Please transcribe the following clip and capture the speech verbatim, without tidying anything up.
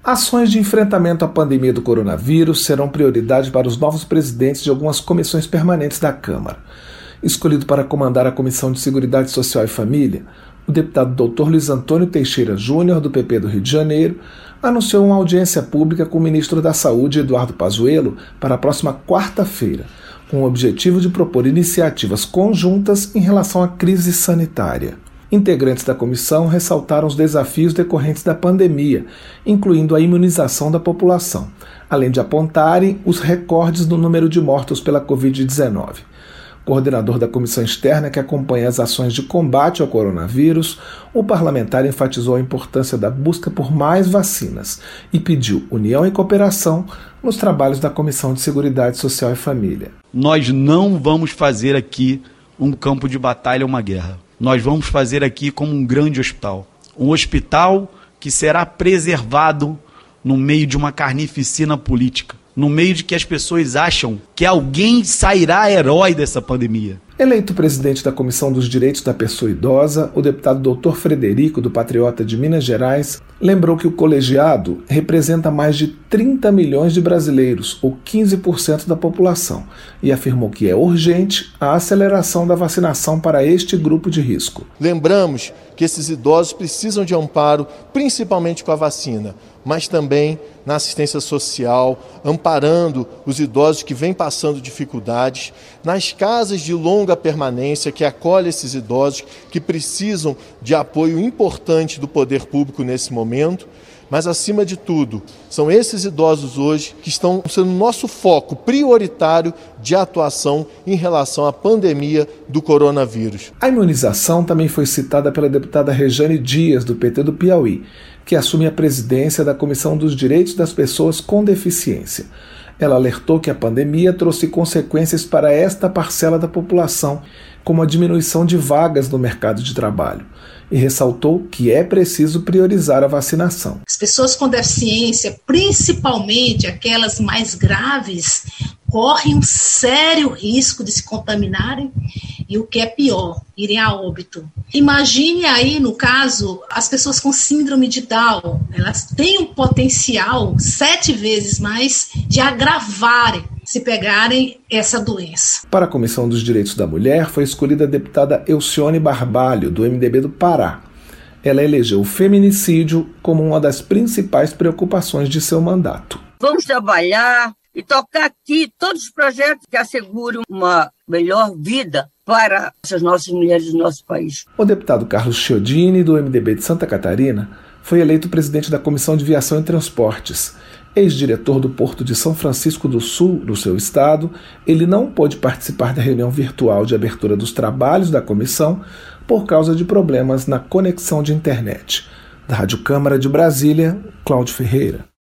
Ações de enfrentamento à pandemia do coronavírus serão prioridade para os novos presidentes de algumas comissões permanentes da Câmara. Escolhido para comandar a Comissão de Seguridade Social e Família, o deputado doutor Luiz Antônio Teixeira Júnior, do P P do Rio de Janeiro, anunciou uma audiência pública com o ministro da Saúde, Eduardo Pazuello, para a próxima quarta-feira, com o objetivo de propor iniciativas conjuntas em relação à crise sanitária. Integrantes da comissão ressaltaram os desafios decorrentes da pandemia, incluindo a imunização da população, além de apontarem os recordes no número de mortos pela covid dezenove. Coordenador da comissão externa que acompanha as ações de combate ao coronavírus, o parlamentar enfatizou a importância da busca por mais vacinas e pediu união e cooperação nos trabalhos da Comissão de Seguridade Social e Família. Nós não vamos fazer aqui um campo de batalha, uma guerra. Nós vamos fazer aqui como um grande hospital. Um hospital que será preservado no meio de uma carnificina política. No meio de que as pessoas acham que alguém sairá herói dessa pandemia. Eleito presidente da Comissão dos Direitos da Pessoa Idosa, o deputado doutor Frederico, do Patriota de Minas Gerais, lembrou que o colegiado representa mais de trinta milhões de brasileiros, ou quinze por cento da população, e afirmou que é urgente a aceleração da vacinação para este grupo de risco. Lembramos que esses idosos precisam de amparo, principalmente com a vacina, mas também na assistência social, amparando os idosos que vêm passando dificuldades, nas casas de longa permanência que acolhem esses idosos que precisam de apoio importante do poder público nesse momento, mas acima de tudo, são esses idosos hoje que estão sendo nosso foco prioritário de atuação em relação à pandemia do coronavírus. A imunização também foi citada pela deputada Rejane Dias, do P T do Piauí, que assume a presidência da Comissão dos Direitos das Pessoas com Deficiência. Ela alertou que a pandemia trouxe consequências para esta parcela da população, como a diminuição de vagas no mercado de trabalho, e ressaltou que é preciso priorizar a vacinação. As pessoas com deficiência, principalmente aquelas mais graves, correm um sério risco de se contaminarem e, o que é pior, irem a óbito. Imagine aí, no caso, as pessoas com síndrome de Down. Elas têm um potencial sete vezes mais de agravarem se pegarem essa doença. Para a Comissão dos Direitos da Mulher, foi escolhida a deputada Elcione Barbalho, do M D B do Pará. Ela elegeu o feminicídio como uma das principais preocupações de seu mandato. Vamos trabalhar e tocar aqui todos os projetos que asseguram uma melhor vida para essas nossas mulheres do nosso país. O deputado Carlos Chiodini, do M D B de Santa Catarina, foi eleito presidente da Comissão de Viação e Transportes. Ex-diretor do Porto de São Francisco do Sul, no seu estado, ele não pôde participar da reunião virtual de abertura dos trabalhos da comissão por causa de problemas na conexão de internet. Da Rádio Câmara de Brasília, Cláudio Ferreira.